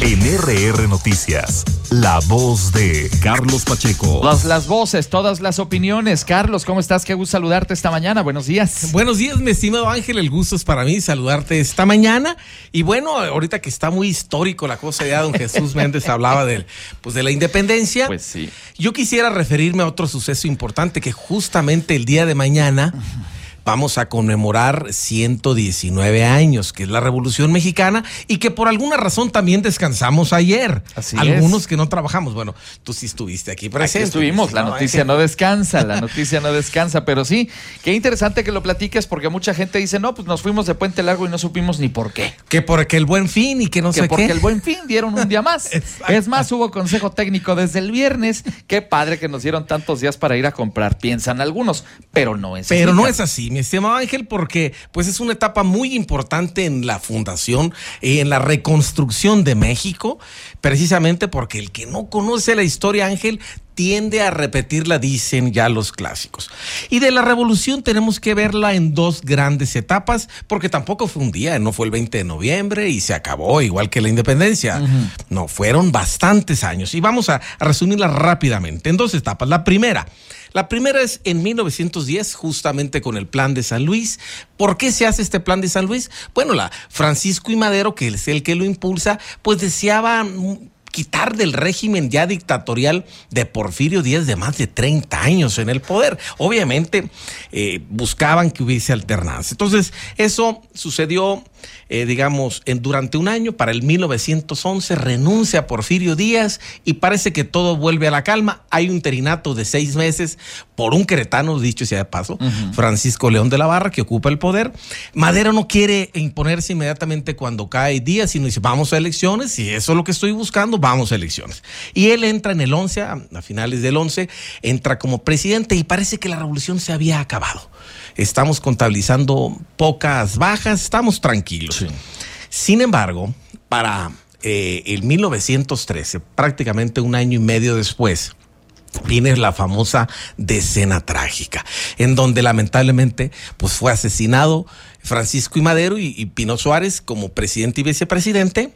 En RR Noticias, la voz de Carlos Pacheco. Todas las voces, todas las opiniones. Carlos, ¿cómo estás? Qué gusto saludarte esta mañana. Buenos días. Buenos días, mi estimado Ángel. El gusto es para mí saludarte esta mañana. Y bueno, ahorita que está muy histórico la cosa, ya don Jesús Méndez hablaba de la independencia. Pues sí. Yo quisiera referirme a otro suceso importante que justamente el día de mañana vamos a conmemorar 119 años, que es la Revolución Mexicana, y que por alguna razón también descansamos ayer. Así Algunos es. que no trabajamos. Bueno, tú sí estuviste aquí presente. Aquí estuvimos, la noticia no descansa, pero sí, qué interesante que lo platiques porque mucha gente dice, no, pues nos fuimos de Puente Largo y no supimos ni por qué. Que porque el Buen Fin y que no sé qué. Porque el Buen Fin dieron un día más. Es más, hubo consejo técnico desde el viernes. Qué padre que nos dieron tantos días para ir a comprar, piensan algunos, pero no es así. Pero no es así, mi estimado Ángel, porque pues es una etapa muy importante en la fundación y en la reconstrucción de México, precisamente porque el que no conoce la historia, Ángel, tiende a repetirla, dicen ya los clásicos. Y de la revolución tenemos que verla en dos grandes etapas, porque tampoco fue un día, no fue el 20 de noviembre y se acabó, igual que la independencia. No, fueron bastantes años. Y vamos a resumirla rápidamente en dos etapas. La primera es en 1910, justamente con el Plan de San Luis. ¿Por qué se hace este Plan de San Luis? Bueno, Francisco I. Madero, que es el que lo impulsa, pues deseaba quitar del régimen ya dictatorial de Porfirio Díaz de más de 30 años en el poder. Obviamente buscaban que hubiese alternancia. Entonces, eso sucedió, durante un año. Para el 1911 renuncia Porfirio Díaz y parece que todo vuelve a la calma. Hay un interinato de 6 meses por un queretano, dicho sea de paso, Francisco León de la Barra, que ocupa el poder. Madero no quiere imponerse inmediatamente cuando cae Díaz, sino dice, vamos a elecciones, y eso es lo que estoy buscando, vamos a elecciones. Y él entra en el 11, a finales del 11, entra como presidente y parece que la revolución se había acabado. Estamos contabilizando pocas bajas, estamos tranquilos. Sí. Sin embargo, para el 1913, prácticamente un año y medio después, viene la famosa decena trágica, en donde lamentablemente pues fue asesinado Francisco I. Madero y Pino Suárez como presidente y vicepresidente,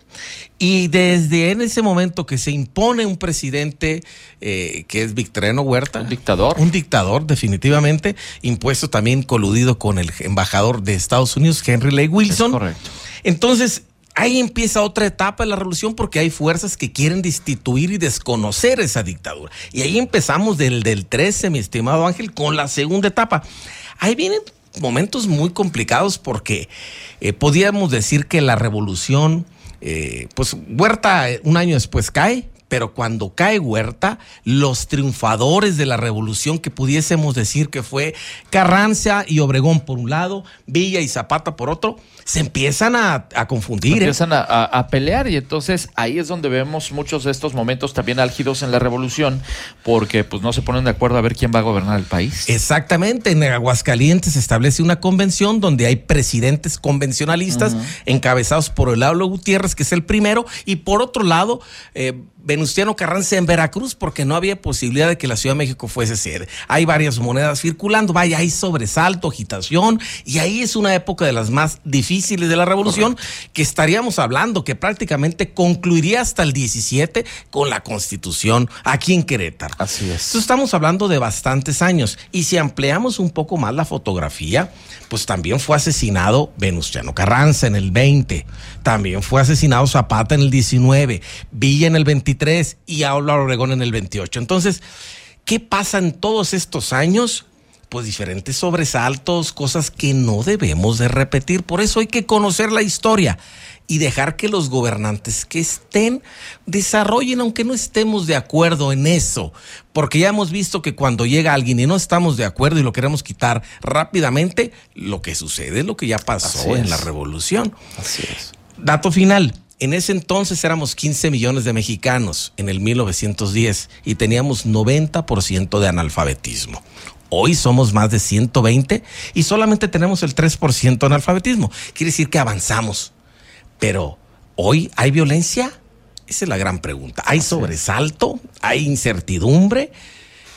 y desde en ese momento que se impone un presidente que es Victoriano Huerta. Un dictador, definitivamente, impuesto también coludido con el embajador de Estados Unidos, Henry Lee Wilson. Es correcto. Entonces, ahí empieza otra etapa de la revolución porque hay fuerzas que quieren destituir y desconocer esa dictadura. Y ahí empezamos del 13, mi estimado Ángel, con la segunda etapa. Ahí vienen momentos muy complicados porque podíamos decir que la revolución, pues Huerta un año después cae, pero cuando cae Huerta, los triunfadores de la revolución, que pudiésemos decir que fue Carranza y Obregón por un lado, Villa y Zapata por otro, se empiezan a confundir. Empiezan a pelear, y entonces ahí es donde vemos muchos de estos momentos también álgidos en la revolución, porque pues no se ponen de acuerdo a ver quién va a gobernar el país. Exactamente, en Aguascalientes se establece una convención donde hay presidentes convencionalistas encabezados por Eulalio Gutiérrez, que es el primero, y por otro lado, Venustiano Carranza en Veracruz, porque no había posibilidad de que la Ciudad de México fuese sede. Hay varias monedas circulando, hay sobresalto, agitación, y ahí es una época de las más difíciles de la revolución. Correcto. Que estaríamos hablando que prácticamente concluiría hasta el 17 con la Constitución aquí en Querétaro. Así es. Entonces estamos hablando de bastantes años, y si ampliamos un poco más la fotografía, pues también fue asesinado Venustiano Carranza en el 20, también fue asesinado Zapata en el 19, Villa en el 23 y Álvaro Obregón en el 28. Entonces, ¿qué pasa en todos estos años? Pues diferentes sobresaltos, cosas que no debemos de repetir. Por eso hay que conocer la historia y dejar que los gobernantes que estén desarrollen, aunque no estemos de acuerdo en eso. Porque ya hemos visto que cuando llega alguien y no estamos de acuerdo y lo queremos quitar rápidamente, lo que sucede es lo que ya pasó en la revolución. Así es. Dato final. En ese entonces éramos 15 millones de mexicanos en el 1910 y teníamos 90% de analfabetismo. Hoy somos más de 120 y solamente tenemos el 3% de analfabetismo. Quiere decir que avanzamos. Pero ¿hoy hay violencia? Esa es la gran pregunta. ¿Hay sobresalto? ¿Hay incertidumbre?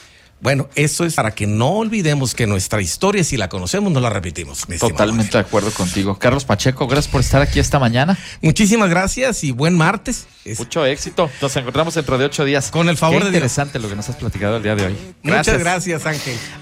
Bueno, eso es para que no olvidemos que nuestra historia, si la conocemos, no la repetimos. Totalmente de acuerdo contigo. Carlos Pacheco, gracias por estar aquí esta mañana. Muchísimas gracias y buen martes. Mucho éxito. Nos encontramos dentro de 8 días. Con el favor de Dios. Interesante lo que nos has platicado el día de hoy. Muchas gracias, Ángel.